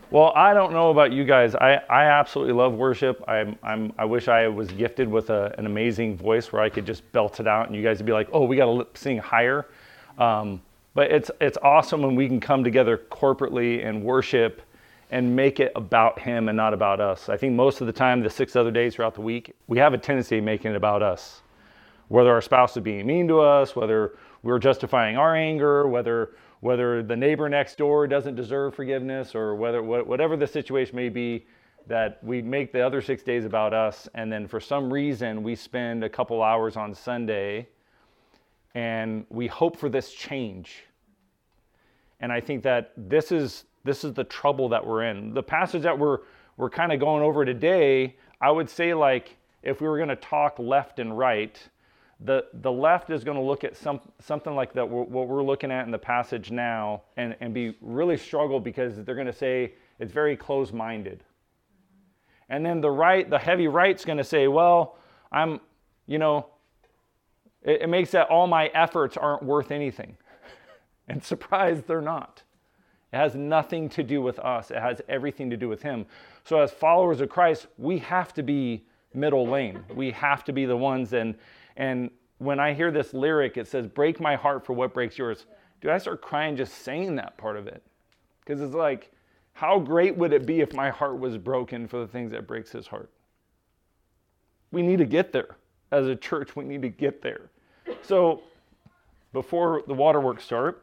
Well, I don't know about you guys. I absolutely love worship. I wish I was gifted with an amazing voice where I could just belt it out and you guys would be like, oh, we got to sing higher. But it's awesome when we can come together corporately and worship and make it about him and not about us. I think most of the time, the 6 other days throughout the week, we have a tendency of making it about us. Whether our spouse is being mean to us, whether we're justifying our anger, whether the neighbor next door doesn't deserve forgiveness, or whatever the situation may be, that we make the other 6 days about us, and then for some reason we spend a couple hours on Sunday and we hope for this change. And I think that this is the trouble that we're in. The passage that we're kind of going over today, I would say, like, if we were going to talk left and right, the left is going to look at something like that, what we're looking at in the passage now, and be really struggle because they're going to say it's very close-minded. And then the right, the heavy right's going to say, well, it makes that all my efforts aren't worth anything. And surprise, they're not. It has nothing to do with us. It has everything to do with him. So as followers of Christ, we have to be middle lane. We have to be the ones, and when I hear this lyric, it says, break my heart for what breaks yours. Dude, I start crying just saying that part of it. Because it's like, how great would it be if my heart was broken for the things that breaks his heart? We need to get there. As a church, we need to get there. So before the waterworks start,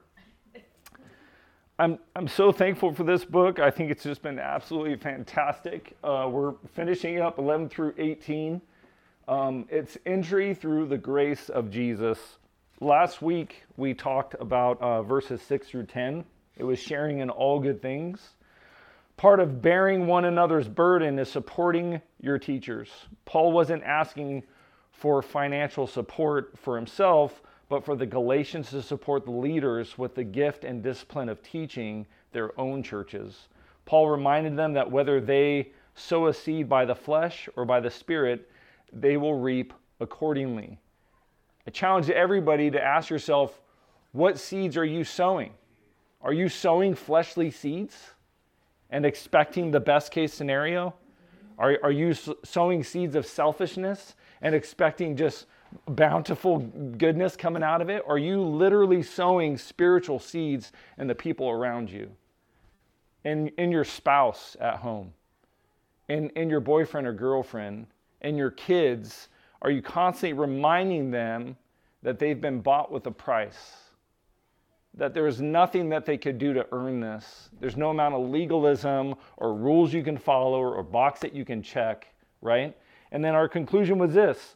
I'm so thankful for this book. I think it's just been absolutely fantastic. We're finishing up 11 through 18. It's entry through the grace of Jesus. Last week, we talked about verses 6 through 10. It was sharing in all good things. Part of bearing one another's burden is supporting your teachers. Paul wasn't asking for financial support for himself, but for the Galatians to support the leaders with the gift and discipline of teaching their own churches. Paul reminded them that whether they sow a seed by the flesh or by the Spirit, they will reap accordingly. I challenge everybody to ask yourself, what seeds are you sowing? Are you sowing fleshly seeds and expecting the best case scenario? Are you sowing seeds of selfishness and expecting just bountiful goodness coming out of it? Or are you literally sowing spiritual seeds in the people around you? In your spouse at home? In your boyfriend or girlfriend? In your kids? Are you constantly reminding them that they've been bought with a price? That there's nothing that they could do to earn this. There's no amount of legalism or rules you can follow or box that you can check, right? And then our conclusion was this.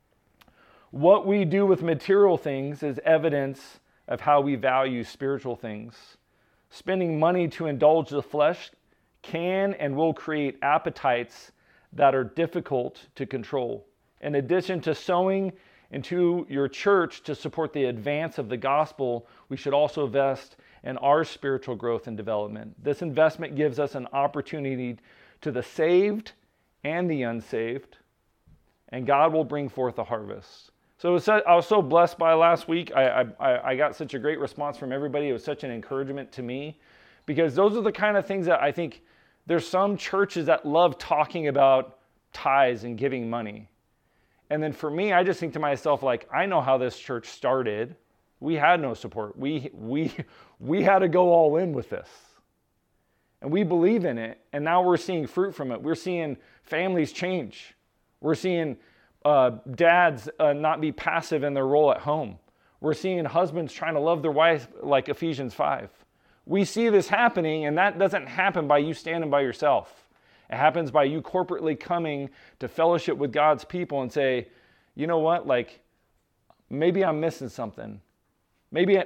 What we do with material things is evidence of how we value spiritual things. Spending money to indulge the flesh can and will create appetites that are difficult to control. In addition to sowing into your church to support the advance of the gospel, we should also invest in our spiritual growth and development. This investment gives us an opportunity to the saved and the unsaved, and God will bring forth a harvest. So I was so blessed by last week. I got such a great response from everybody. It was such an encouragement to me, because those are the kind of things that I think there's some churches that love talking about tithes and giving money. And then for me, I just think to myself, like, I know how this church started. We had no support. We had to go all in with this. And we believe in it. And now we're seeing fruit from it. We're seeing families change. We're seeing dads not be passive in their role at home. We're seeing husbands trying to love their wife like Ephesians 5. We see this happening, and that doesn't happen by you standing by yourself. It happens by you corporately coming to fellowship with God's people and say, you know what, like, maybe I'm missing something. Maybe I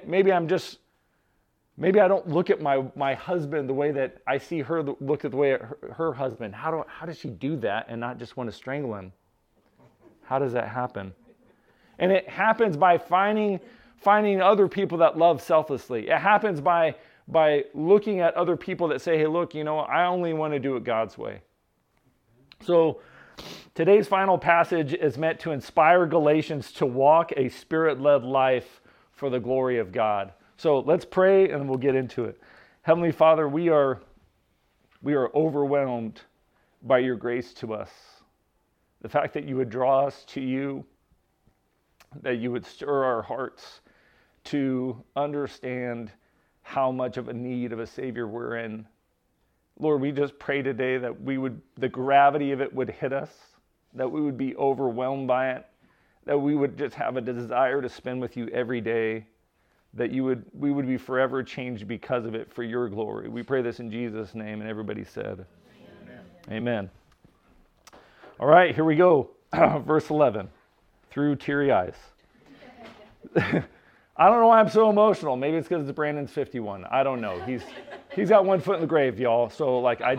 don't look at my husband the way that I see her look at the way at her husband. How does she do that and not just want to strangle him? How does that happen? And it happens by finding other people that love selflessly. It happens by looking at other people that say, hey, look, I only want to do it God's way. So today's final passage is meant to inspire Galatians to walk a Spirit-led life for the glory of God. So let's pray and we'll get into it. Heavenly Father, we are we are overwhelmed by your grace to us. The fact that you would draw us to you, that you would stir our hearts to understand how much of a need of a Savior we're in. Lord, we just pray today that the gravity of it would hit us, that we would be overwhelmed by it, that we would just have a desire to spend with you every day, that we would be forever changed because of it for your glory. We pray this in Jesus' name, and everybody said, Amen. All right, here we go. Verse 11, through teary eyes. I don't know why I'm so emotional. Maybe it's because Brandon's 51. I don't know. He's got one foot in the grave, y'all. So I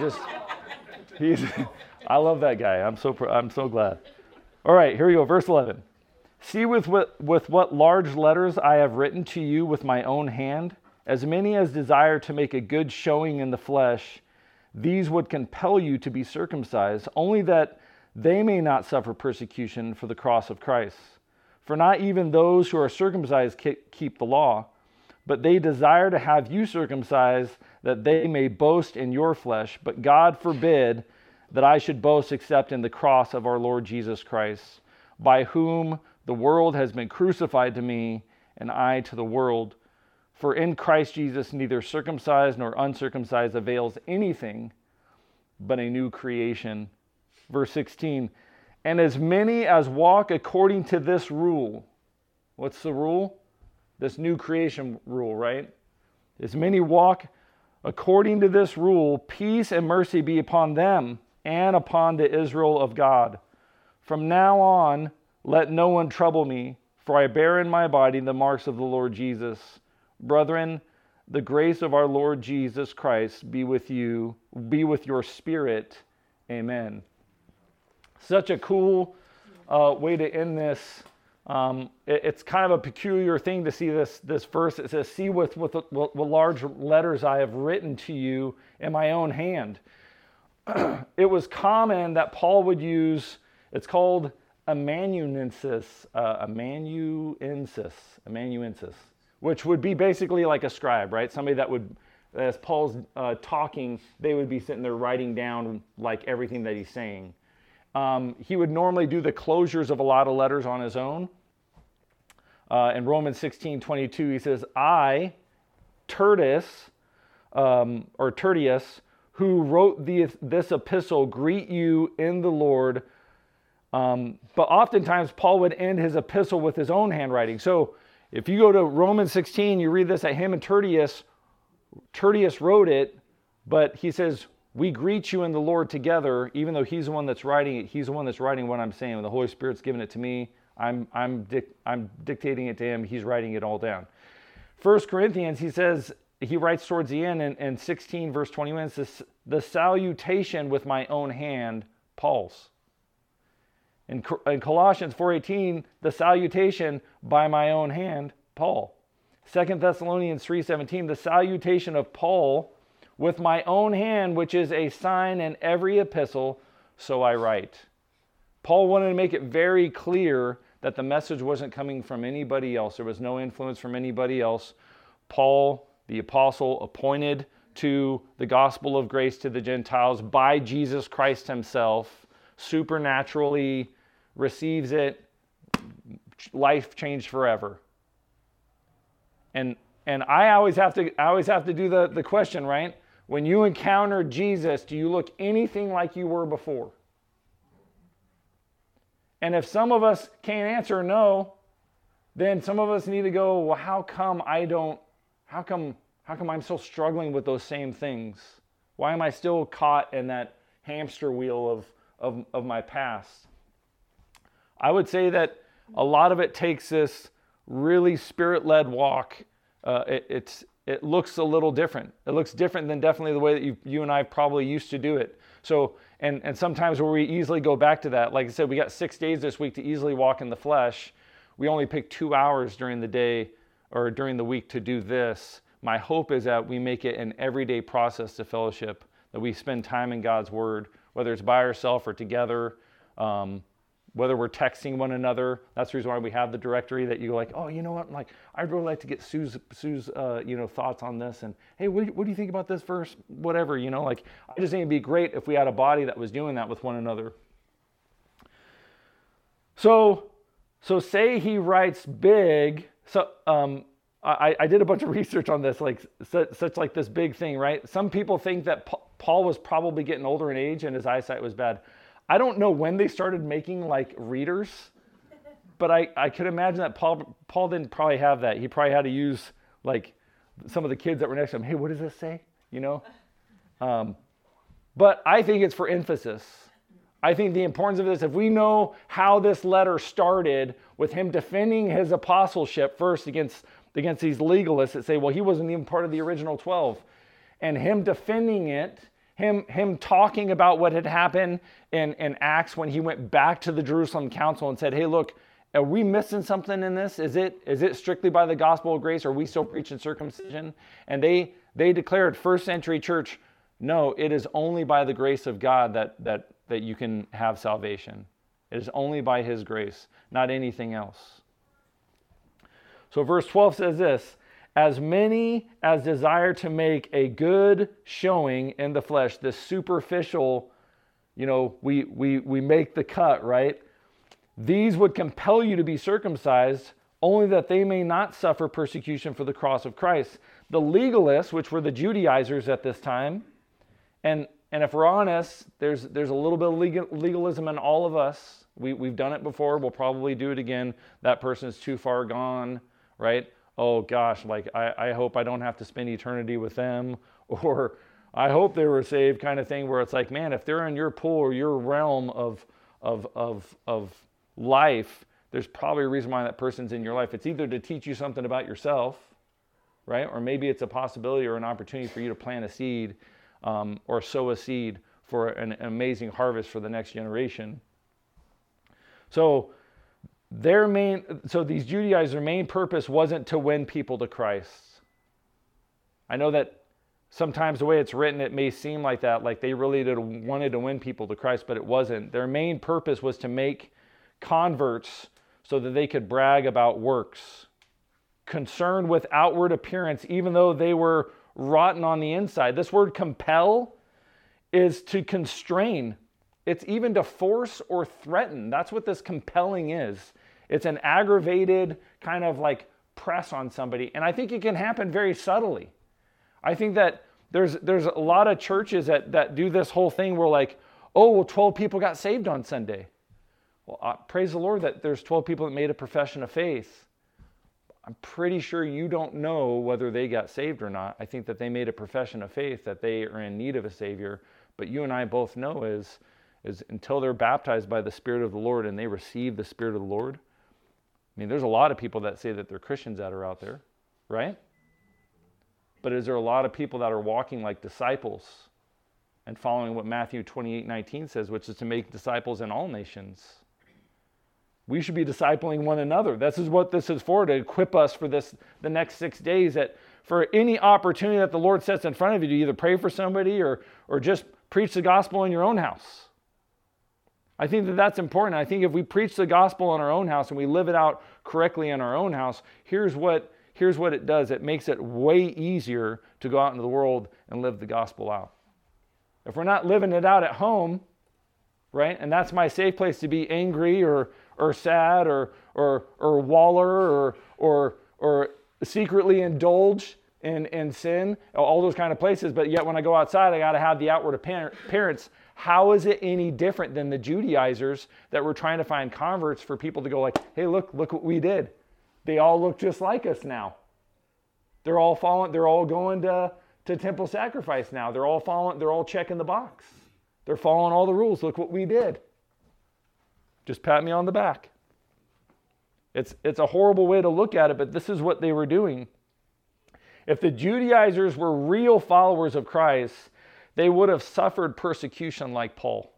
love that guy. I'm so glad. All right, here we go. Verse 11. See with what large letters I have written to you with my own hand, as many as desire to make a good showing in the flesh, these would compel you to be circumcised, only that they may not suffer persecution for the cross of Christ. For not even those who are circumcised keep the law, but they desire to have you circumcised, that they may boast in your flesh. But God forbid that I should boast except in the cross of our Lord Jesus Christ, by whom the world has been crucified to me, and I to the world. For in Christ Jesus neither circumcised nor uncircumcised avails anything, but a new creation. Verse 16, and as many as walk according to this rule. What's the rule? This new creation rule, right? As many walk according to this rule, peace and mercy be upon them and upon the Israel of God. From now on, let no one trouble me, for I bear in my body the marks of the Lord Jesus. Brethren, the grace of our Lord Jesus Christ be with you, be with your spirit. Amen. Such a cool way to end this. It's kind of a peculiar thing to see this verse. It says, see with large letters I have written to you in my own hand. It was common that Paul would use, it's called amanuensis, which would be basically like a scribe, right? Somebody that would, as Paul's talking, they would be sitting there writing down like everything that he's saying. He would normally do the closures of a lot of letters on his own. In Romans 16:22, he says, I, Tertius, who wrote this epistle, greet you in the Lord. But oftentimes, Paul would end his epistle with his own handwriting. So if you go to Romans 16, you read this at him and Tertius. Tertius wrote it, but he says, we greet you in the Lord together, even though he's the one that's writing it. He's the one that's writing what I'm saying. When the Holy Spirit's given it to me, I'm dictating it to him. He's writing it all down. 1 Corinthians, he writes towards the end in 16 verse 21, it says, the salutation with my own hand, Paul's. In Colossians 4:18, the salutation by my own hand, Paul. 2 Thessalonians 3:17, the salutation of Paul with my own hand, which is a sign in every epistle, so I write. Paul wanted to make it very clear that the message wasn't coming from anybody else. There was no influence from anybody else. Paul, the apostle, appointed to the gospel of grace to the Gentiles by Jesus Christ himself, supernaturally receives it, life changed forever. And I always have to do the question, right? When you encounter Jesus, do you look anything like you were before? And if some of us can't answer no, then some of us need to go, well, how come I'm still struggling with those same things? Why am I still caught in that hamster wheel of my past? I would say that a lot of it takes this really spirit-led walk. It looks a little different. It looks different than definitely the way that you and I probably used to do it. So, and sometimes where we easily go back to that, like I said, we got 6 days this week to easily walk in the flesh. We only pick 2 hours during the day or during the week to do this. My hope is that we make it an everyday process to fellowship, that we spend time in God's Word, whether it's by ourselves or together. whether we're texting one another. That's the reason why we have the directory, that you go like, oh, you know what? Like, I'd really like to get Sue's thoughts on this. And hey, what do you think about this verse? Whatever, like, I just think it'd be great if we had a body that was doing that with one another. So say he writes big. So I did a bunch of research on this, like such like this big thing, right? Some people think that Paul was probably getting older in age and his eyesight was bad. I don't know when they started making like readers, but I could imagine that Paul didn't probably have that. He probably had to use like some of the kids that were next to him. Hey, what does this say? But I think it's for emphasis. I think the importance of this, if we know how this letter started with him defending his apostleship first against these legalists that say, well, he wasn't even part of the original 12, and him defending it, him talking about what had happened in Acts when he went back to the Jerusalem council and said, hey, look, are we missing something in this? Is it strictly by the gospel of grace? Are we still preaching circumcision? And they declared, first century church, no, it is only by the grace of God that you can have salvation. It is only by his grace, not anything else. So verse 12 says this, as many as desire to make a good showing in the flesh, this superficial, we make the cut, right? These would compel you to be circumcised, only that they may not suffer persecution for the cross of Christ. The legalists, which were the Judaizers at this time, and if we're honest, there's a little bit of legalism in all of us. We've done it before. We'll probably do it again. That person is too far gone, right? Oh gosh, like I hope I don't have to spend eternity with them, or I hope they were saved kind of thing, where it's like, man, if they're in your pool or your realm of life, there's probably a reason why that person's in your life. It's either to teach you something about yourself, right? Or maybe it's a possibility or an opportunity for you to plant a seed or sow a seed for an amazing harvest for the next generation. So these Judaizers, their main purpose wasn't to win people to Christ. I know that sometimes the way it's written, it may seem like that, like they really wanted to win people to Christ, but it wasn't. Their main purpose was to make converts so that they could brag about works, concerned with outward appearance, even though they were rotten on the inside. This word compel is to constrain. It's even to force or threaten. That's what this compelling is. It's an aggravated kind of like press on somebody. And I think it can happen very subtly. I think that there's a lot of churches that do this whole thing where like, oh, well, 12 people got saved on Sunday. Well, praise the Lord that there's 12 people that made a profession of faith. I'm pretty sure you don't know whether they got saved or not. I think that they made a profession of faith that they are in need of a Savior. But you and I both know is until they're baptized by the Spirit of the Lord and they receive the Spirit of the Lord. I mean, there's a lot of people that say that they're Christians that are out there, right? But is there a lot of people that are walking like disciples and following what Matthew 28:19 says, which is to make disciples in all nations? We should be discipling one another. This is what this is for, to equip us for the next 6 days, that for any opportunity that the Lord sets in front of you to either pray for somebody or just preach the gospel in your own house. I think that that's important. I think if we preach the gospel in our own house and we live it out correctly in our own house, here's what it does. It makes it way easier to go out into the world and live the gospel out. If we're not living it out at home, right, and that's my safe place to be angry or sad or waller or secretly indulge in sin, all those kind of places, but yet when I go outside, I got to have the outward appearance. How is it any different than the Judaizers that were trying to find converts for people to go like, hey, look what we did. They all look just like us now. They're all going to temple sacrifice now. They're all checking the box. They're following all the rules. Look what we did. Just pat me on the back. It's a horrible way to look at it, but this is what they were doing. If the Judaizers were real followers of Christ, they would have suffered persecution like Paul.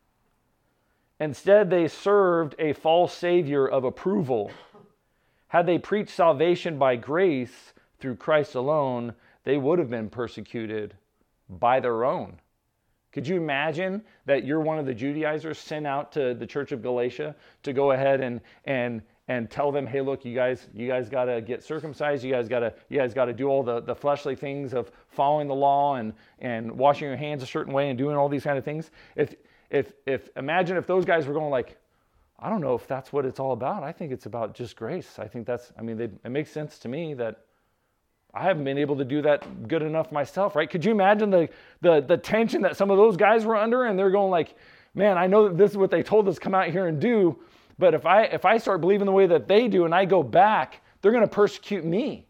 Instead, they served a false savior of approval. Had they preached salvation by grace through Christ alone, they would have been persecuted by their own. Could you imagine that you're one of the Judaizers sent out to the church of Galatia to go ahead and tell them, hey, look, you guys got to get circumcised. You guys got to do all the fleshly things of following the law and washing your hands a certain way and doing all these kind of things. Imagine if those guys were going like, I don't know if that's what it's all about. I think it's about just grace. I think it makes sense to me that I haven't been able to do that good enough myself, right? Could you imagine the tension that some of those guys were under, and they're going like, man, I know that this is what they told us to come out here and do, but if I start believing the way that they do and I go back, they're going to persecute me.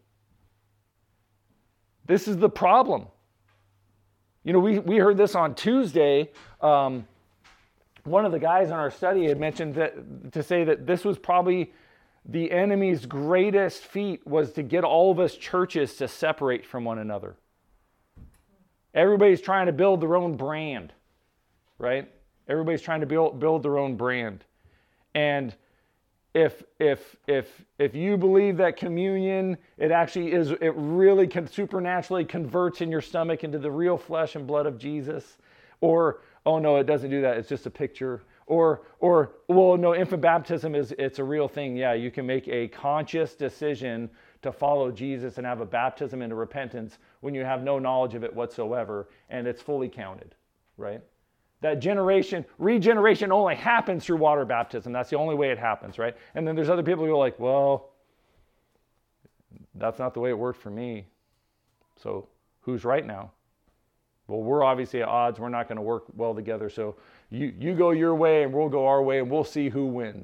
This is the problem. You know, we heard this on Tuesday. One of the guys in our study had mentioned to say that this was probably the enemy's greatest feat, was to get all of us churches to separate from one another. Everybody's trying to build their own brand, right? Everybody's trying to build their own brand. And if you believe that communion, it really can supernaturally converts in your stomach into the real flesh and blood of Jesus, or, oh no, it doesn't do that, it's just a picture. Or, well, no, infant baptism it's a real thing. Yeah, you can make a conscious decision to follow Jesus and have a baptism into repentance when you have no knowledge of it whatsoever, and it's fully counted, right? That regeneration only happens through water baptism. That's the only way it happens, right? And then there's other people who are like, well, that's not the way it worked for me. So who's right now? Well, we're obviously at odds. We're not going to work well together. So you go your way and we'll go our way and we'll see who wins.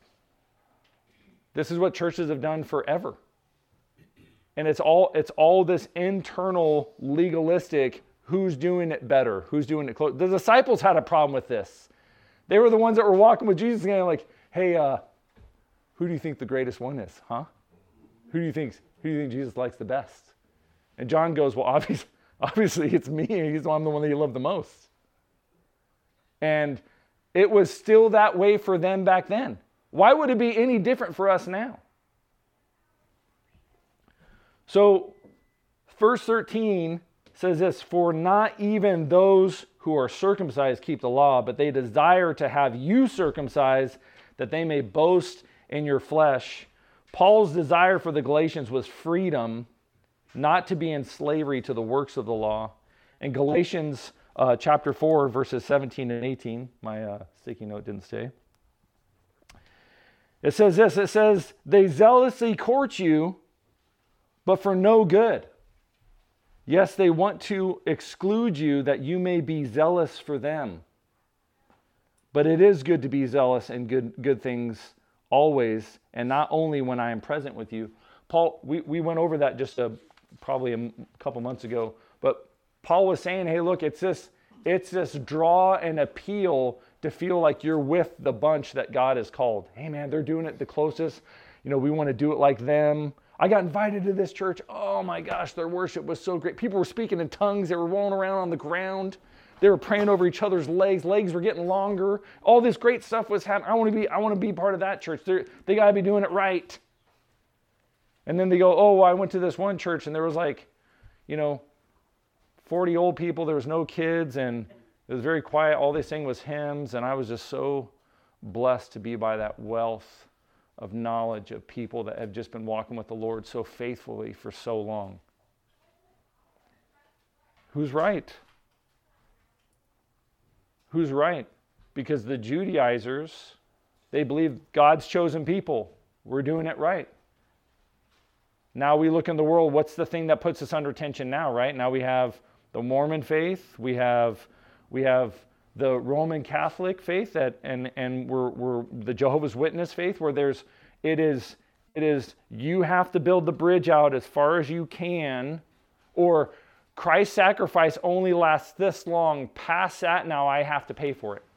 This is what churches have done forever. And it's all this internal legalistic, who's doing it better, who's doing it close. The disciples had a problem with this. They were the ones that were walking with Jesus and like, hey, who do you think the greatest one is, huh? Who do you think Jesus likes the best? And John goes, well, obviously it's me. I'm the one that you love the most. And it was still that way for them back then. Why would it be any different for us now? So verse 13 says this, for not even those who are circumcised keep the law, but they desire to have you circumcised, that they may boast in your flesh. Paul's desire for the Galatians was freedom, not to be in slavery to the works of the law. In Galatians chapter 4, verses 17 and 18, my sticky note didn't stay. It says this, it says, they zealously court you, but for no good. Yes, they want to exclude you that you may be zealous for them. But it is good to be zealous in good things always, and not only when I am present with you. Paul, we went over that just probably a couple months ago, but Paul was saying, hey, look, it's this draw and appeal to feel like you're with the bunch that God has called. Hey, man, they're doing it the closest. You know, we want to do it like them. I got invited to this church. Oh my gosh, their worship was so great. People were speaking in tongues. They were rolling around on the ground. They were praying over each other's legs. Legs were getting longer. All this great stuff was happening. I want to be part of that church. They got to be doing it right. And then they go, oh, well, I went to this one church and there was 40 old people. There was no kids and it was very quiet. All they sang was hymns. And I was just so blessed to be by that wealth of knowledge of people that have just been walking with the Lord so faithfully for so long. Who's right? Who's right? Because the Judaizers, they believe God's chosen people. We're doing it right. Now we look in the world, what's the thing that puts us under tension now, right? Now we have the Mormon faith, we have the Roman Catholic faith, and we're the Jehovah's Witness faith, where it is you have to build the bridge out as far as you can, or Christ's sacrifice only lasts this long. Past that, now I have to pay for it.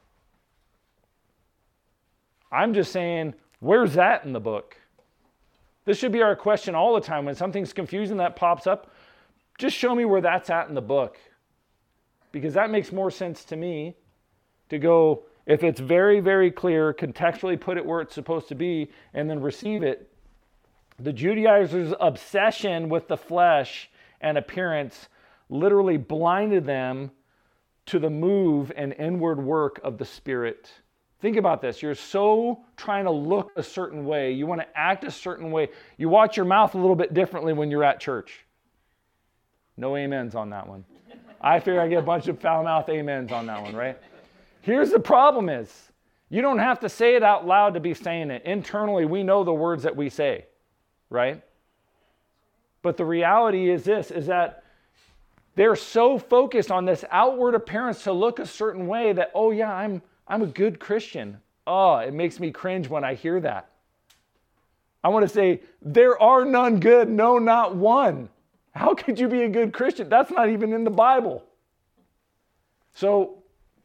I'm just saying, where's that in the book? This should be our question all the time. When something's confusing that pops up, just show me where that's at in the book. Because that makes more sense to me to go, if it's very, very clear, contextually put it where it's supposed to be, and then receive it. The Judaizers' obsession with the flesh and appearance literally blinded them to the move and inward work of the Spirit. Think about this. You're so trying to look a certain way. You want to act a certain way. You watch your mouth a little bit differently when you're at church. No amens on that one. I figure I get a bunch of foul-mouthed amens on that one, right? Here's the problem is, you don't have to say it out loud to be saying it. Internally, we know the words that we say, right? But the reality is this, is that they're so focused on this outward appearance to look a certain way that, oh yeah, I'm a good Christian. Oh, it makes me cringe when I hear that. I want to say, there are none good, no, not one. How could you be a good Christian? That's not even in the Bible. So,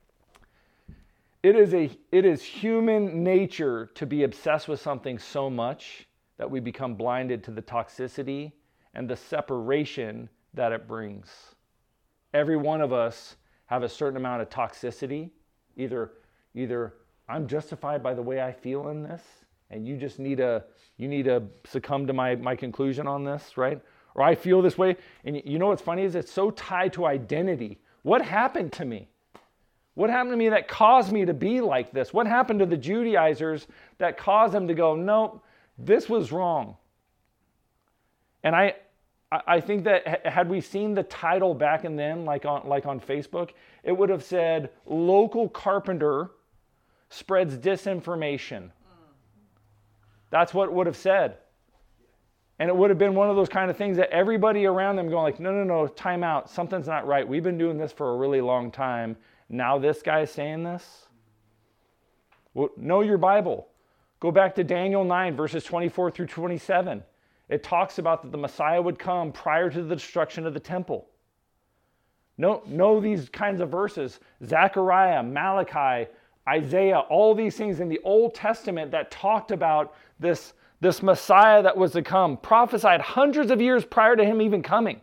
it is human nature to be obsessed with something so much that we become blinded to the toxicity and the separation that it brings. Every one of us have a certain amount of toxicity. Either I'm justified by the way I feel in this, and you just need to succumb to my conclusion on this, right? Or I feel this way. And you know what's funny is it's so tied to identity. What happened to me? What happened to me that caused me to be like this? What happened to the Judaizers that caused them to go, no, this was wrong? And I think that had we seen the title back in then, like on Facebook, it would have said, local carpenter spreads disinformation. That's what it would have said. And it would have been one of those kind of things that everybody around them going like, no, time out. Something's not right. We've been doing this for a really long time. Now this guy's saying this? Well, know your Bible. Go back to Daniel 9, verses 24 through 27. It talks about that the Messiah would come prior to the destruction of the temple. Know these kinds of verses. Zechariah, Malachi, Isaiah, all these things in the Old Testament that talked about this Messiah that was to come, prophesied hundreds of years prior to him even coming.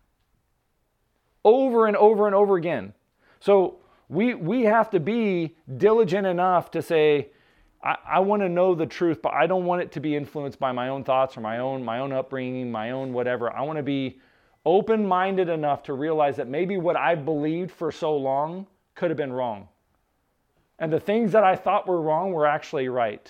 Over and over and over again. So we have to be diligent enough to say, I want to know the truth, but I don't want it to be influenced by my own thoughts or my own upbringing, my own whatever. I want to be open-minded enough to realize that maybe what I believed for so long could have been wrong. And the things that I thought were wrong were actually right.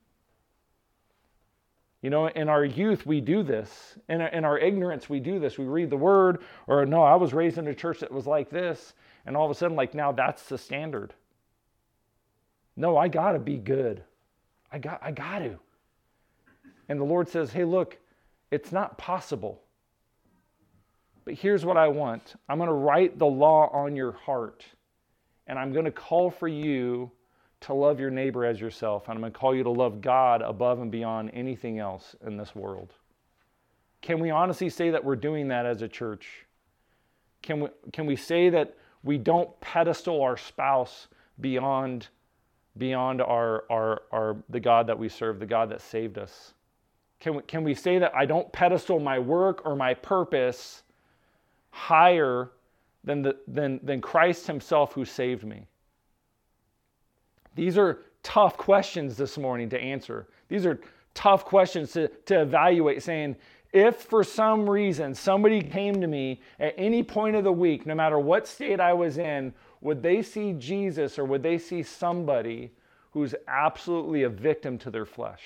You know, in our youth, we do this. In our ignorance, we do this. We read the word, or no, I was raised in a church that was like this. And all of a sudden, like now that's the standard. No, I got to be good. I got to. And the Lord says, hey, look, it's not possible. But here's what I want. I'm going to write the law on your heart. And I'm going to call for you to love your neighbor as yourself. And I'm going to call you to love God above and beyond anything else in this world. Can we honestly say that we're doing that as a church? Can we say that we don't pedestal our spouse beyond our the God that we serve, the God that saved us? Can we say that I don't pedestal my work or my purpose higher than Christ himself who saved me? These are tough questions this morning to answer. These are tough questions to evaluate, saying, if for some reason somebody came to me at any point of the week, no matter what state I was in, would they see Jesus or would they see somebody who's absolutely a victim to their flesh?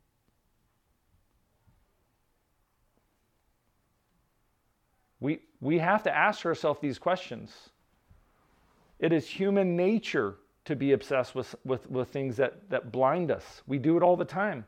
We have to ask ourselves these questions. It is human nature to be obsessed with things that blind us. We do it all the time.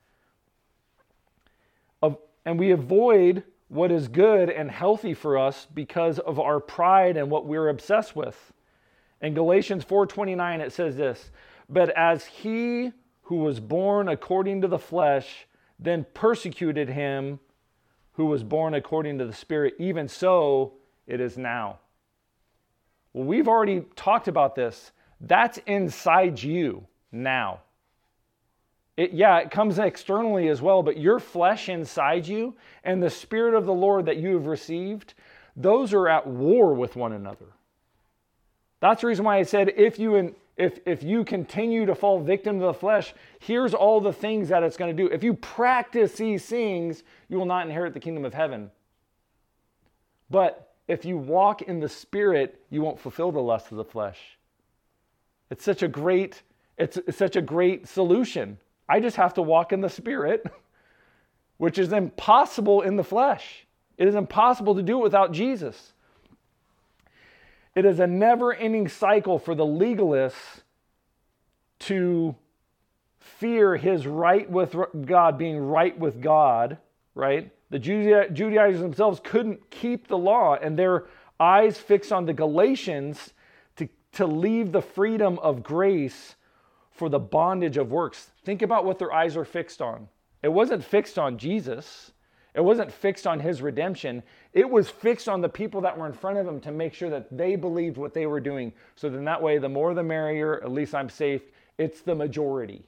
And we avoid what is good and healthy for us because of our pride and what we're obsessed with. In Galatians 4:29 it says this, but as he who was born according to the flesh then persecuted him who was born according to the Spirit, even so it is now. Well, we've already talked about this. That's inside you now. It comes externally as well, but your flesh inside you and the Spirit of the Lord that you have received, those are at war with one another. That's the reason why I said if you continue to fall victim to the flesh, here's all the things that it's going to do. If you practice these things, you will not inherit the kingdom of heaven. But if you walk in the Spirit, you won't fulfill the lust of the flesh. It's such a great solution. I just have to walk in the Spirit, which is impossible in the flesh. It is impossible to do it without Jesus. It is a never-ending cycle for the legalists to fear his right with God, being right with God, right? The Judaizers themselves couldn't keep the law, and their eyes fixed on the Galatians to leave the freedom of grace for the bondage of works. Think about what their eyes were fixed on. It wasn't fixed on Jesus. It wasn't fixed on his redemption. It was fixed on the people that were in front of him to make sure that they believed what they were doing. So then that way, the more the merrier, at least I'm safe. It's the majority.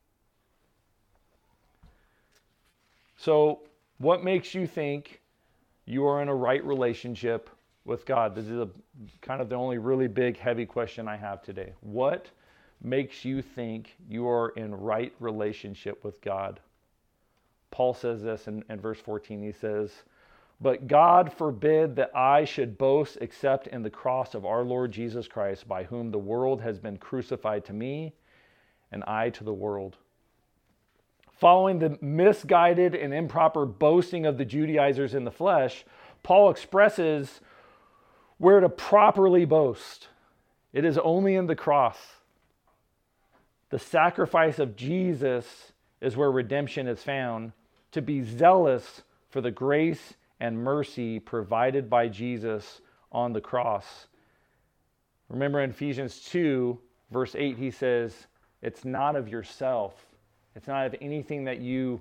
So what makes you think you are in a right relationship with God? This is kind of the only really big, heavy question I have today. What makes you think you are in right relationship with God? Paul says this in verse 14. He says, "But God forbid that I should boast except in the cross of our Lord Jesus Christ, by whom the world has been crucified to me, and I to the world." Following the misguided and improper boasting of the Judaizers in the flesh, Paul expresses where to properly boast. It is only in the cross. The sacrifice of Jesus is where redemption is found. To be zealous for the grace and mercy provided by Jesus on the cross. Remember in Ephesians 2, verse 8, he says, it's not of yourself. It's not of anything that you've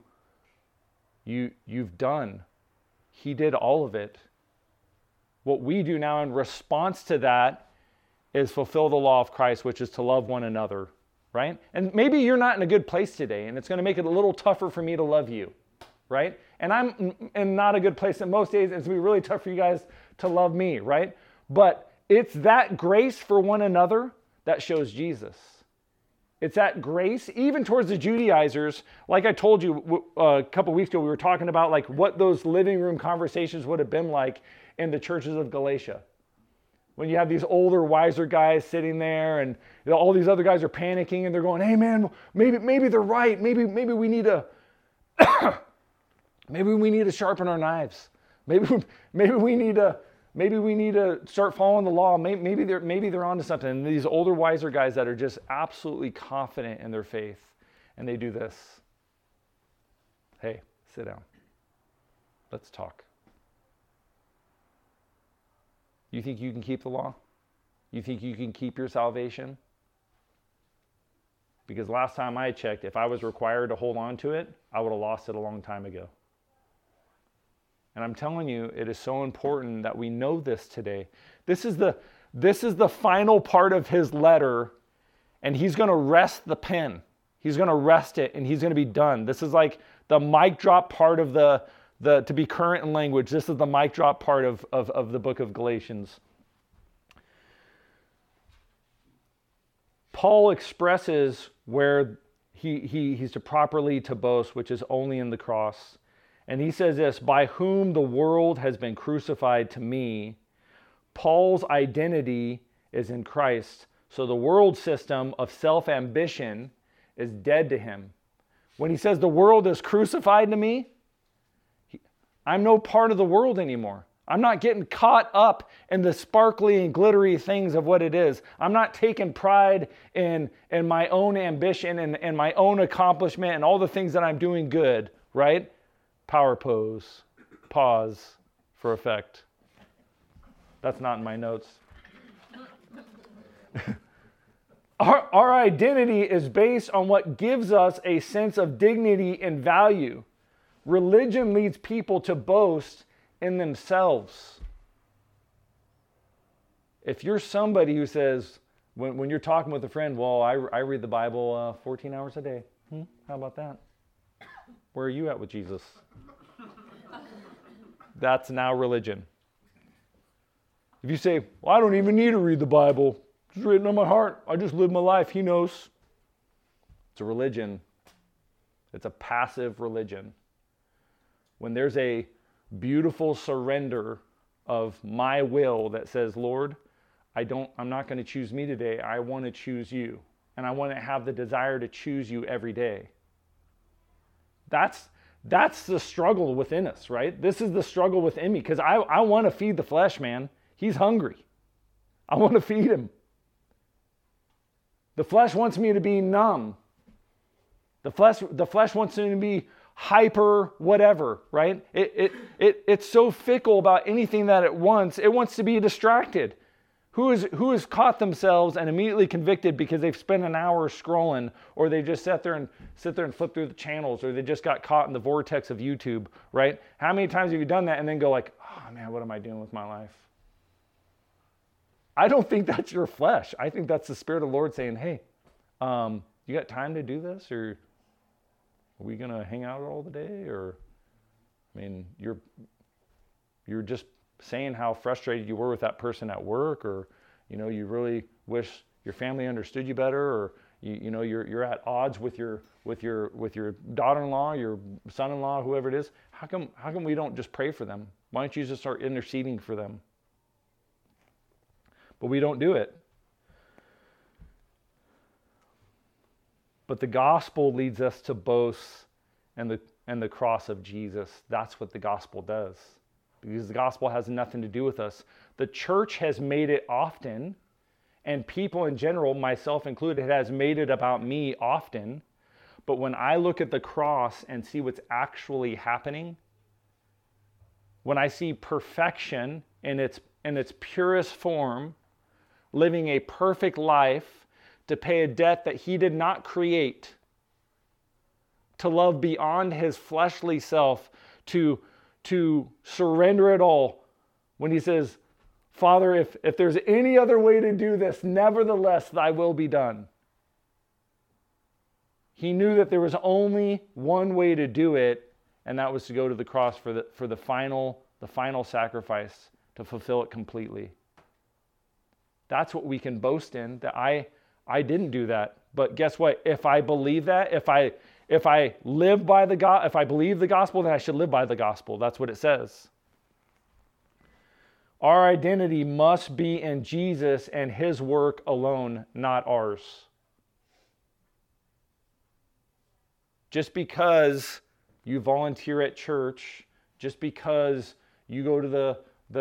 done. He did all of it. What we do now in response to that is fulfill the law of Christ, which is to love one another, right? And maybe you're not in a good place today, and it's going to make it a little tougher for me to love you, right? And I'm in not a good place in most days. It's going to be really tough for you guys to love me, right? But it's that grace for one another that shows Jesus. It's that grace, even towards the Judaizers. Like I told you a couple weeks ago, we were talking about like what those living room conversations would have been like in the churches of Galatia. When you have these older, wiser guys sitting there, and all these other guys are panicking, and they're going, "Hey, man, maybe they're right. Maybe we need to, maybe we need to sharpen our knives. Maybe we need to start following the law. Maybe they're onto something." And these older, wiser guys that are just absolutely confident in their faith, and they do this. "Hey, sit down. Let's talk. You think you can keep the law? You think you can keep your salvation? Because last time I checked, if I was required to hold on to it, I would have lost it a long time ago." And I'm telling you, it is so important that we know this today. This is the final part of his letter, and he's going to rest the pen. He's going to rest it, and he's going to be done. This is like the mic drop part of the to be current in language. This is the mic drop part of the book of Galatians. Paul expresses where he's to properly to boast, which is only in the cross. And he says this, "By whom the world has been crucified to me." Paul's identity is in Christ. So the world system of self-ambition is dead to him. When he says the world is crucified to me, I'm no part of the world anymore. I'm not getting caught up in the sparkly and glittery things of what it is. I'm not taking pride in my own ambition and my own accomplishment and all the things that I'm doing good, right? Power pose. Pause for effect. That's not in my notes. Our identity is based on what gives us a sense of dignity and value. Religion leads people to boast in themselves. If you're somebody who says, when you're talking with a friend, "Well, I read the Bible 14 hours a day." How about that? Where are you at with Jesus? That's now religion. If you say, "Well, I don't even need to read the Bible. It's written on my heart. I just live my life. He knows." It's a religion. It's a passive religion. When there's a beautiful surrender of my will that says, Lord, I'm not going to choose me today. I want to choose you. And I want to have the desire to choose you every day. That's the struggle within us, right? This is the struggle within me because I want to feed the flesh, man. He's hungry. I want to feed him. The flesh wants me to be numb. The flesh wants me to be hyper whatever, right? It's so fickle about anything that it wants. It wants to be distracted. Who has caught themselves and immediately convicted because they've spent an hour scrolling, or they just sit there and flip through the channels, or they just got caught in the vortex of YouTube, right? How many times have you done that and then go like, oh man, what am I doing with my life? I don't think that's your flesh. I think that's the Spirit of the Lord saying, hey, you got time to do this, or are we going to hang out all the day? Or, I mean, you're just saying how frustrated you were with that person at work, or, you really wish your family understood you better, or, you're at odds with your daughter-in-law, your son-in-law, whoever it is. How come we don't just pray for them? Why don't you just start interceding for them? But we don't do it. But the gospel leads us to boast and the cross of Jesus. That's what the gospel does. Because the gospel has nothing to do with us. The church has made it often, and people in general, myself included, has made it about me often. But when I look at the cross and see what's actually happening, when I see perfection in its purest form, living a perfect life to pay a debt that he did not create, to love beyond his fleshly self, to surrender it all. When he says, Father, if there's any other way to do this, nevertheless, thy will be done. He knew that there was only one way to do it, and that was to go to the cross for the final sacrifice, to fulfill it completely. That's what we can boast in, that I didn't do that. But guess what? If I believe that, if I live by if I believe the gospel, then I should live by the gospel. That's what it says. Our identity must be in Jesus and his work alone, not ours. Just because you volunteer at church, just because you go to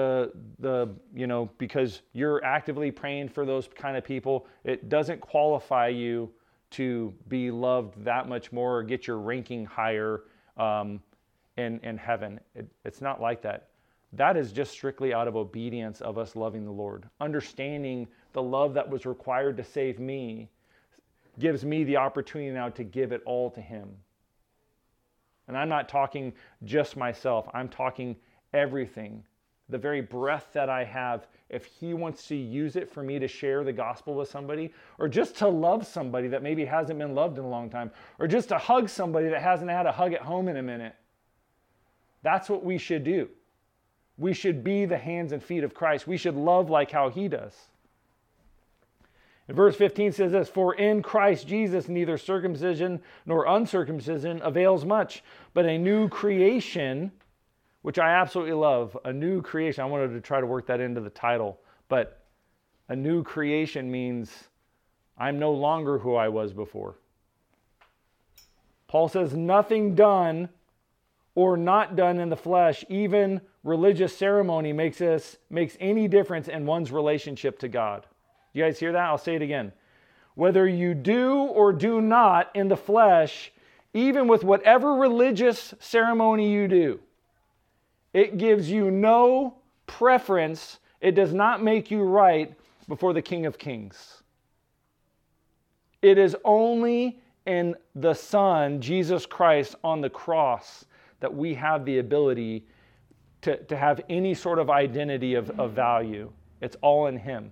because you're actively praying for those kind of people, it doesn't qualify you to be loved that much more or get your ranking higher in heaven. It's not like that. That is just strictly out of obedience of us loving the Lord. Understanding the love that was required to save me gives me the opportunity now to give it all to him. And I'm not talking just myself. I'm talking everything. The very breath that I have, if he wants to use it for me to share the gospel with somebody, or just to love somebody that maybe hasn't been loved in a long time, or just to hug somebody that hasn't had a hug at home in a minute, that's what we should do. We should be the hands and feet of Christ. We should love like how he does. And verse 15 says this, for in Christ Jesus neither circumcision nor uncircumcision avails much, but a new creation, which I absolutely love, a new creation. I wanted to try to work that into the title, but a new creation means I'm no longer who I was before. Paul says nothing done or not done in the flesh, even religious ceremony makes any difference in one's relationship to God. You guys hear that? I'll say it again. Whether you do or do not in the flesh, even with whatever religious ceremony you do, it gives you no preference. It does not make you right before the King of Kings. It is only in the Son, Jesus Christ, on the cross that we have the ability to have any sort of identity of value. It's all in him.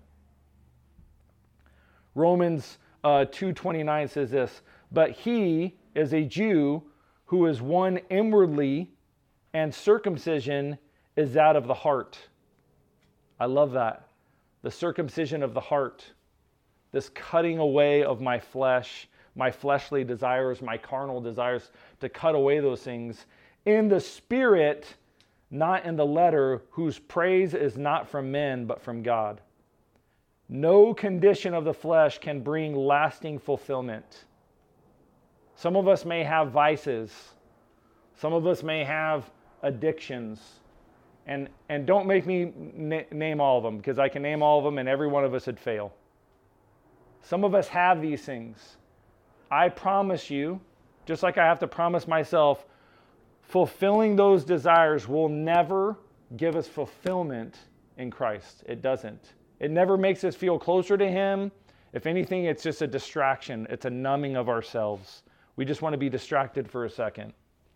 Romans 2:29 says this, but he is a Jew who is one inwardly, and circumcision is that of the heart. I love that. The circumcision of the heart. This cutting away of my flesh, my fleshly desires, my carnal desires, to cut away those things in the spirit, not in the letter, whose praise is not from men, but from God. No condition of the flesh can bring lasting fulfillment. Some of us may have vices. Some of us may have addictions. And don't make me name all of them, because I can name all of them and every one of us would fail. Some of us have these things. I promise you, just like I have to promise myself, fulfilling those desires will never give us fulfillment in Christ. It doesn't. It never makes us feel closer to Him. If anything, it's just a distraction. It's a numbing of ourselves. We just want to be distracted for a second.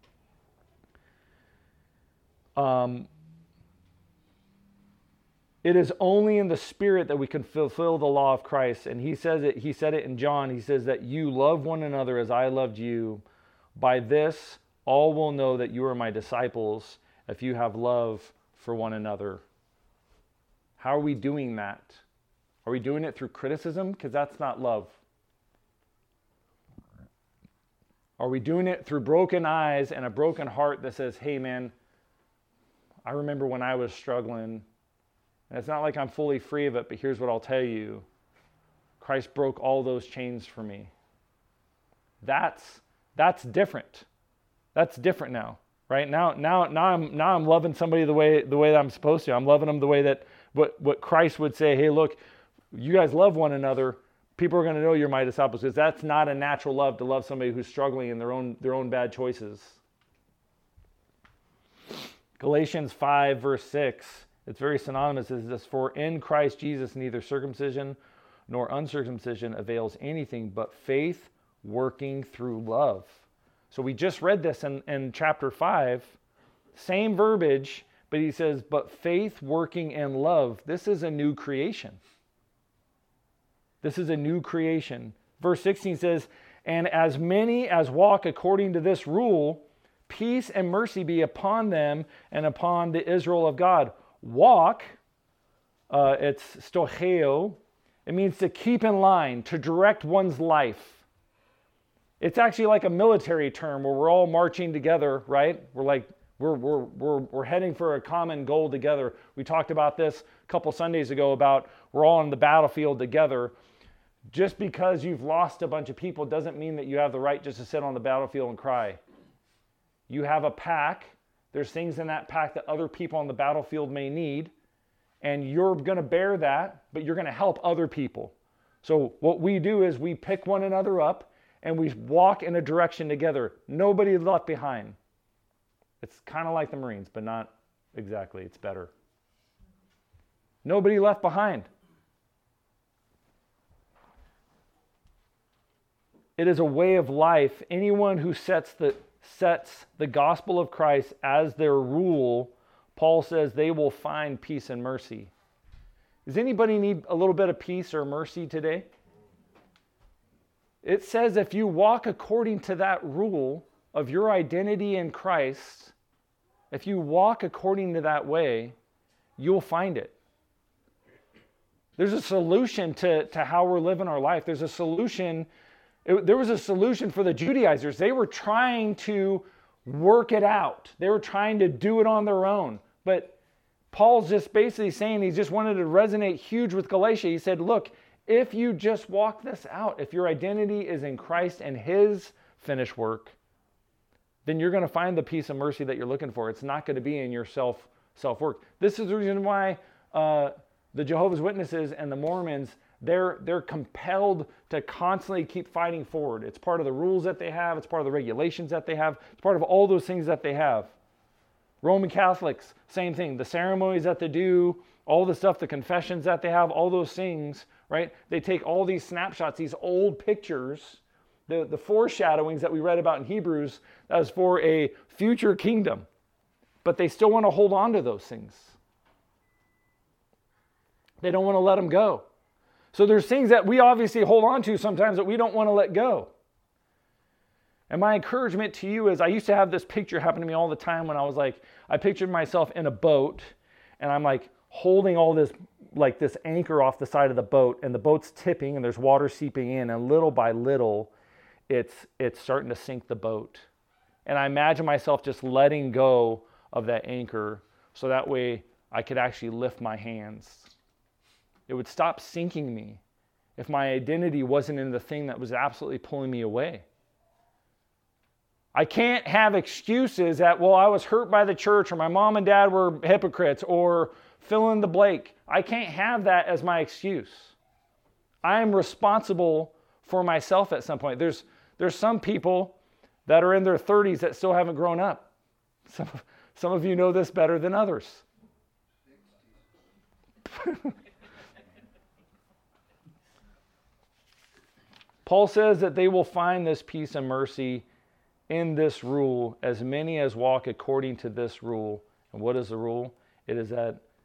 It is only in the Spirit that we can fulfill the law of Christ. And He says it. He said it in John. He says that you love one another as I loved you. By this, all will know that you are my disciples if you have love for one another. How are we doing that? Are we doing it through criticism? Because that's not love. Are we doing it through broken eyes and a broken heart that says, hey man, I remember when I was struggling. And it's not like I'm fully free of it, but here's what I'll tell you. Christ broke all those chains for me. That's different. That's different now, right? Now I'm loving somebody the way that I'm supposed to. I'm loving them the way that what Christ would say, hey, look, you guys love one another. People are going to know you're my disciples, because that's not a natural love, to love somebody who's struggling in their own bad choices. Galatians 5 verse 6, it's very synonymous. It says, for in Christ Jesus neither circumcision nor uncircumcision avails anything, but faith working through love. So we just read this in chapter 5, same verbiage, but he says, but faith working in love. This is a new creation. This is a new creation. Verse 16 says, and as many as walk according to this rule, peace and mercy be upon them and upon the Israel of God. Walk, it's stocheo. It means to keep in line, to direct one's life. It's actually like a military term where we're all marching together, right? We're heading for a common goal together. We talked about this a couple Sundays ago about we're all on the battlefield together. Just because you've lost a bunch of people doesn't mean that you have the right just to sit on the battlefield and cry. You have a pack. There's things in that pack that other people on the battlefield may need, and you're going to bear that, but you're going to help other people. So what we do is we pick one another up and we walk in a direction together. Nobody left behind. It's kind of like the Marines, but not exactly. It's better. Nobody left behind. It is a way of life. Anyone who sets the gospel of Christ as their rule, Paul says they will find peace and mercy. Does anybody need a little bit of peace or mercy today? It says if you walk according to that rule of your identity in Christ, if you walk according to that way, you'll find it. There's a solution to how we're living our life. There's a solution. There was a solution for the Judaizers. They were trying to work it out. They were trying to do it on their own. But Paul's just basically saying, he just wanted to resonate huge with Galatia. He said, look, if you just walk this out, if your identity is in Christ and His finished work, then you're going to find the peace and mercy that you're looking for. It's not going to be in your self-work. This is the reason why the Jehovah's Witnesses and the Mormons, they're compelled to constantly keep fighting forward. It's part of the rules that they have. It's part of the regulations that they have. It's part of all those things that they have. Roman Catholics, same thing. The ceremonies that they do, all the stuff, the confessions that they have, all those things, right? They take all these snapshots, these old pictures, the foreshadowings that we read about in Hebrews, that was for a future kingdom. But they still want to hold on to those things. They don't want to let them go. So there's things that we obviously hold on to sometimes that we don't want to let go. And my encouragement to you is, I used to have this picture happen to me all the time when I was like, I pictured myself in a boat and I'm like holding all this, like this anchor off the side of the boat, and the boat's tipping and there's water seeping in, and little by little it's starting to sink the boat. And I imagine myself just letting go of that anchor so that way I could actually lift my hands. It would stop sinking me if my identity wasn't in the thing that was absolutely pulling me away. I can't have excuses that, well, I was hurt by the church, or my mom and dad were hypocrites, or fill in the blank. I can't have that as my excuse. I am responsible for myself at some point. There's some people that are in their 30s that still haven't grown up. Some of you know this better than others. Paul says that they will find this peace and mercy in this rule, as many as walk according to this rule. And what is the rule? It is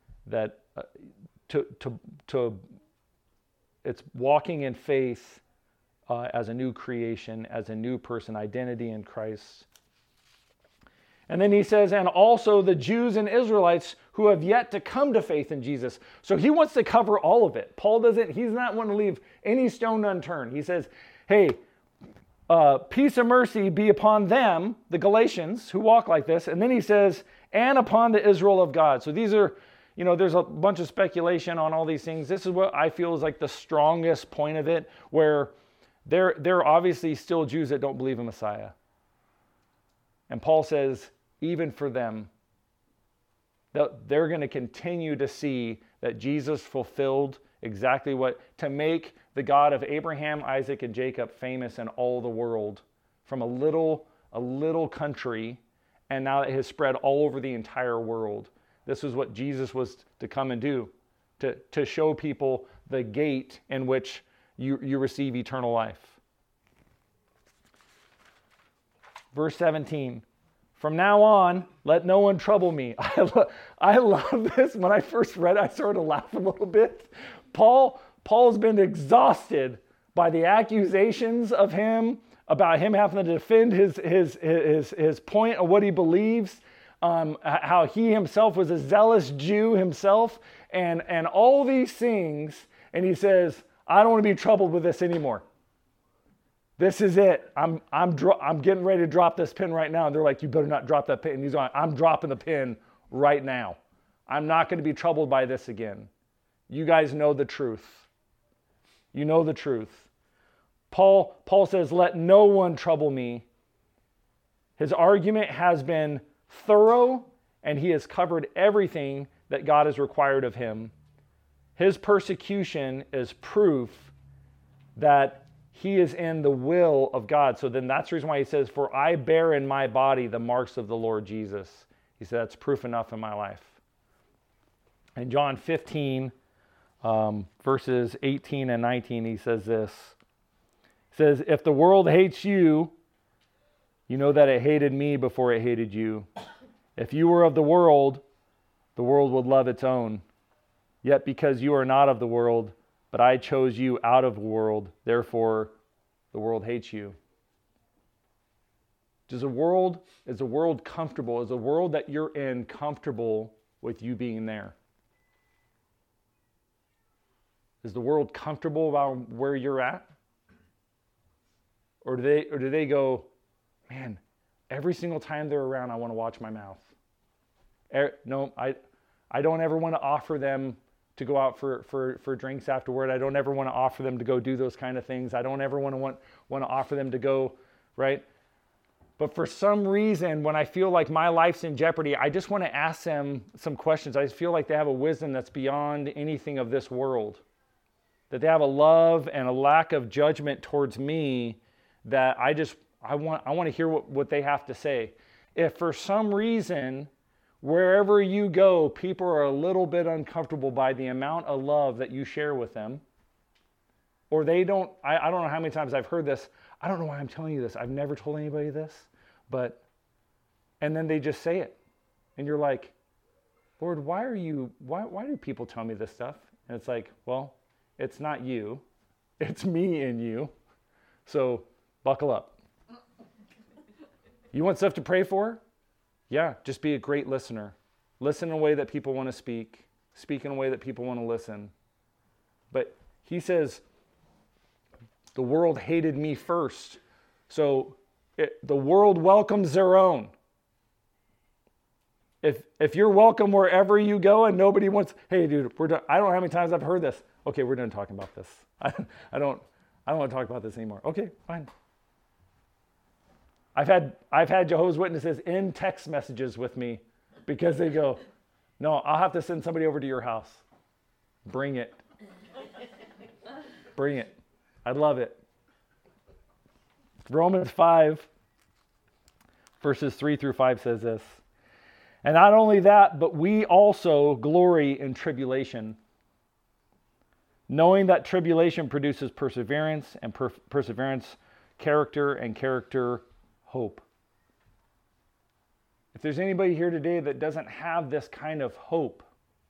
it's walking in faith as a new creation, as a new person, identity in Christ. And then he says, and also the Jews and Israelites who have yet to come to faith in Jesus. So he wants to cover all of it. He's not wanting to leave any stone unturned. He says, hey, peace and mercy be upon them, the Galatians, who walk like this. And then he says, and upon the Israel of God. So these are, there's a bunch of speculation on all these things. This is what I feel is like the strongest point of it, where there are obviously still Jews that don't believe in Messiah. And Paul says, even for them, they're going to continue to see that Jesus fulfilled exactly to make the God of Abraham, Isaac, and Jacob famous in all the world, from a little country, and now it has spread all over the entire world. This is what Jesus was to come and do, to show people the gate in which you receive eternal life. Verse 17, from now on, let no one trouble me. I love this. When I first read it, I started to laugh a little bit. Paul's been exhausted by the accusations of him, about him having to defend his point of what he believes, how he himself was a zealous Jew himself, and all these things. And he says, I don't want to be troubled with this anymore. This is it. I'm getting ready to drop this pin right now. And they're like, you better not drop that pin. And he's going, I'm dropping the pin right now. I'm not going to be troubled by this again. You guys know the truth. You know the truth. Paul says, let no one trouble me. His argument has been thorough, and he has covered everything that God has required of him. His persecution is proof that he is in the will of God. So then that's the reason why he says, for I bear in my body the marks of the Lord Jesus. He said, that's proof enough in my life. In John 15, verses 18 and 19, he says this. He says, if the world hates you, you know that it hated me before it hated you. If you were of the world would love its own. Yet because you are not of the world, but I chose you out of the world, therefore the world hates you. Is the world comfortable? Is the world that you're in comfortable with you being there? Is the world comfortable about where you're at? Or do they go, man, every single time they're around, I want to watch my mouth. No, I don't ever want to offer them to go out for drinks afterward. I don't ever want to offer them to go do those kind of things. I don't ever want to offer them to go, right? But for some reason, when I feel like my life's in jeopardy, I just want to ask them some questions. I just feel like they have a wisdom that's beyond anything of this world. That they have a love and a lack of judgment towards me that I want to hear what they have to say. If for some reason, wherever you go, people are a little bit uncomfortable by the amount of love that you share with them, or they don't, I don't know how many times I've heard this. I don't know why I'm telling you this. I've never told anybody this, and then they just say it. And you're like, Lord, why do people tell me this stuff? And it's like, well, it's not you. It's me in you. So buckle up. You want stuff to pray for? Yeah, just be a great listener. Listen in a way that people want to speak. Speak in a way that people want to listen. But he says, the world hated me first. So the world welcomes their own. If you're welcome wherever you go and nobody wants, hey dude, we're done. I don't know how many times I've heard this. Okay, we're done talking about this. I don't want to talk about this anymore. Okay, fine. I've had Jehovah's Witnesses in text messages with me because they go, no, I'll have to send somebody over to your house. Bring it. Bring it. I love it. Romans 5, verses 3 through 5 says this. And not only that, but we also glory in tribulation, knowing that tribulation produces perseverance, and perseverance, character, and character, hope. If there's anybody here today that doesn't have this kind of hope,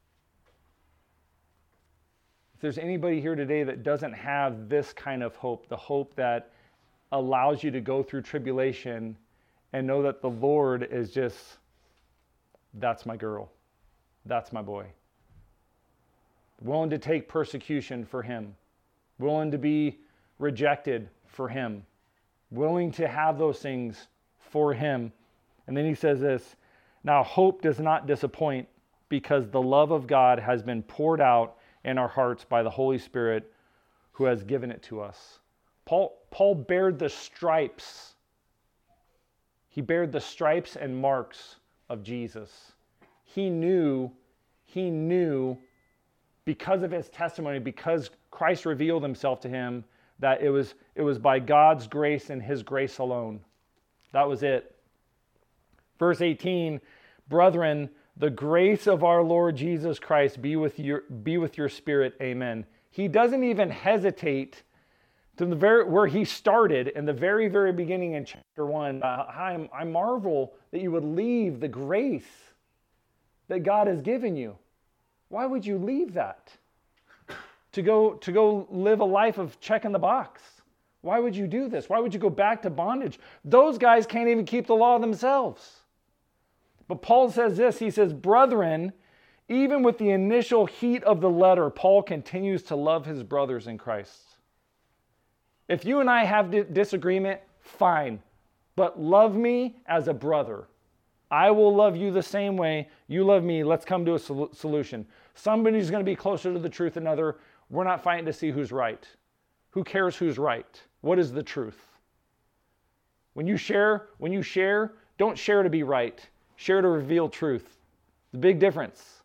if there's anybody here today that doesn't have this kind of hope, the hope that allows you to go through tribulation and know that the Lord is just, that's my girl, that's my boy. Willing to take persecution for him, willing to be rejected for him, willing to have those things for him. And then he says this, now hope does not disappoint because the love of God has been poured out in our hearts by the Holy Spirit who has given it to us. Paul bared the stripes. He bared the stripes and marks of Jesus. He knew because of his testimony, because Christ revealed himself to him, that it was by God's grace and his grace alone. That was it. Verse 18, brethren, the grace of our Lord Jesus Christ be with your spirit. Amen. He doesn't even hesitate to where he started in the very, very beginning in chapter 1. I marvel that you would leave the grace that God has given you. Why would you leave that? To go live a life of checking the box. Why would you do this? Why would you go back to bondage? Those guys can't even keep the law themselves. But Paul says this, he says, brethren, even with the initial heat of the letter, Paul continues to love his brothers in Christ. If you and I have disagreement, fine. But love me as a brother. I will love you the same way you love me. Let's come to a solution. Somebody's going to be closer to the truth than another. We're not fighting to see who's right. Who cares who's right? What is the truth? When you share, don't share to be right. Share to reveal truth. The big difference.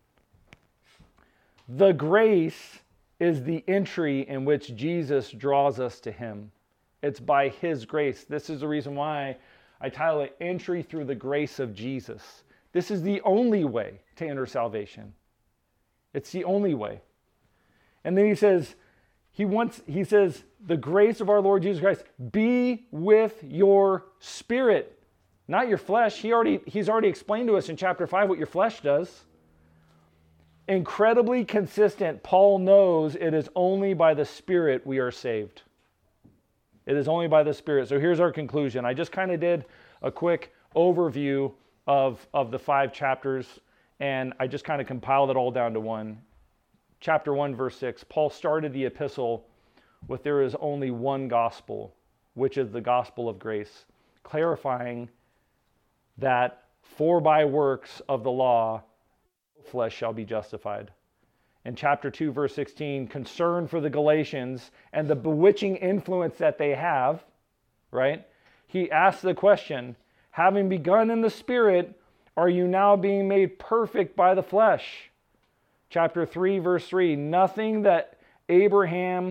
The grace is the entry in which Jesus draws us to him. It's by his grace. This is the reason why I title it Entry Through the Grace of Jesus. This is the only way to enter salvation. It's the only way. And then he says, the grace of our Lord Jesus Christ be with your spirit, not your flesh. He's already explained to us in chapter 5 what your flesh does. Incredibly consistent, Paul knows it is only by the Spirit we are saved. It is only by the Spirit. So here's our conclusion. I just kind of did a quick overview of the 5 chapters, and I just kind of compiled it all down to one. Chapter 1, verse 6, Paul started the epistle with there is only one gospel, which is the gospel of grace, clarifying that for by works of the law, flesh shall be justified. In chapter 2, verse 16, concern for the Galatians and the bewitching influence that they have, right? He asks the question, having begun in the Spirit, are you now being made perfect by the flesh? Chapter 3, verse 3, but Abraham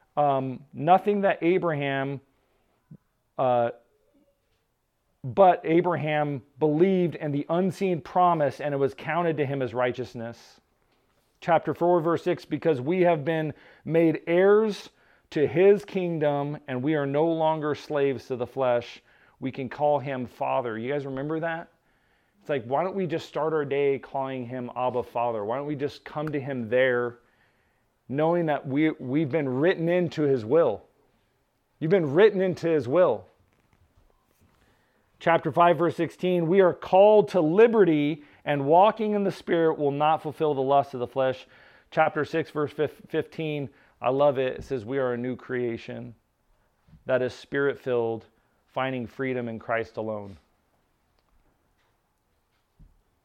believed in the unseen promise, and it was counted to him as righteousness. Chapter 4, verse 6, because we have been made heirs to his kingdom, and we are no longer slaves to the flesh, we can call him Father. You guys remember that? It's like, why don't we just start our day calling him Abba Father? Why don't we just come to him there, knowing that we've been written into his will? You've been written into his will. Chapter 5, verse 16, we are called to liberty, and walking in the Spirit will not fulfill the lust of the flesh. Chapter 6, verse 15, I love it. It says we are a new creation that is Spirit-filled, finding freedom in Christ alone.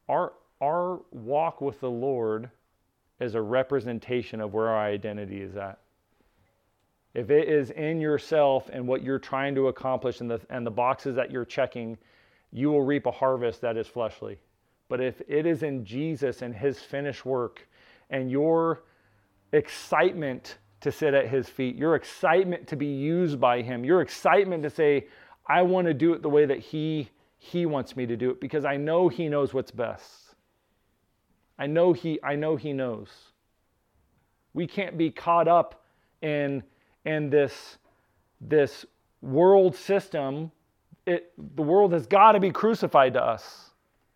our walk with the Lord is a representation of where our identity is at. If it is in yourself and what you're trying to accomplish and the boxes that you're checking, you will reap a harvest that is fleshly. But if it is in Jesus and his finished work and your excitement to sit at his feet, your excitement to be used by him, your excitement to say, I want to do it the way that he wants me to do it, because I know he knows what's best. I know he knows. We can't be caught up in this world system. The world has got to be crucified to us.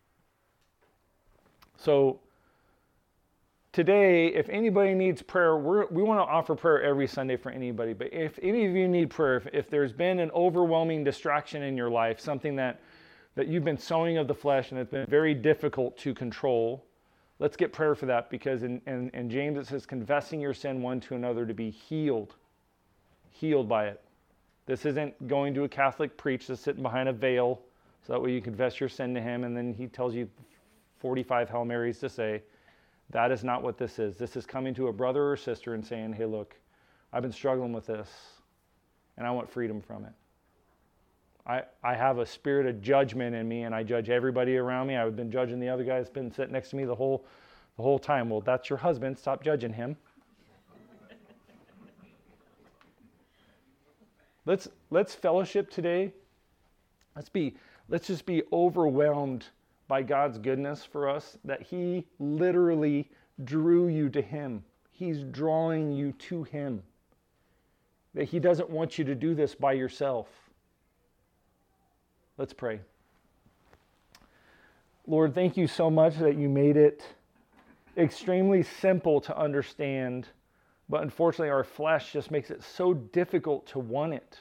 So today, if anybody needs prayer, we want to offer prayer every Sunday for anybody. But if any of you need prayer, if there's been an overwhelming distraction in your life, something that you've been sowing of the flesh and it's been very difficult to control, let's get prayer for that, because in James it says, confessing your sin one to another to be healed by it. This isn't going to a Catholic priest that's sitting behind a veil, so that way you confess your sin to him and then he tells you 45 Hail Marys to say. That is not what this is. This is coming to a brother or sister and saying, hey, look, I've been struggling with this and I want freedom from it. I have a spirit of judgment in me and I judge everybody around me. I've been judging the other guy that's been sitting next to me the whole time. Well, that's your husband. Stop judging him. Let's fellowship today. Let's just be overwhelmed by God's goodness for us, that he literally drew you to him. He's drawing you to him. That he doesn't want you to do this by yourself. Let's pray. Lord, thank you so much that you made it extremely simple to understand, but unfortunately our flesh just makes it so difficult to want it.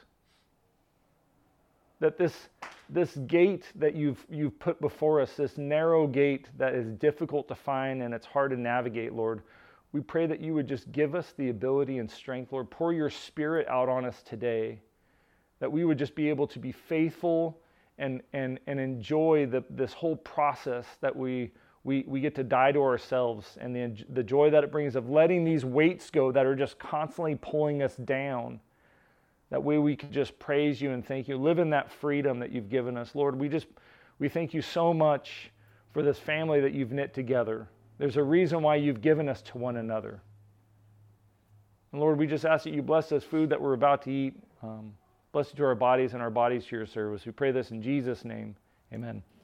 That this gate that you've put before us, this narrow gate that is difficult to find and it's hard to navigate, Lord, we pray that you would just give us the ability and strength, Lord. Pour your Spirit out on us today, that we would just be able to be faithful and enjoy this whole process, that we get to die to ourselves, and the joy that it brings of letting these weights go that are just constantly pulling us down. That way we can just praise you and thank you. Live in that freedom that you've given us. Lord, we thank you so much for this family that you've knit together. There's a reason why you've given us to one another. And Lord, we just ask that you bless this food that we're about to eat. Bless it to our bodies and our bodies to your service. We pray this in Jesus' name. Amen.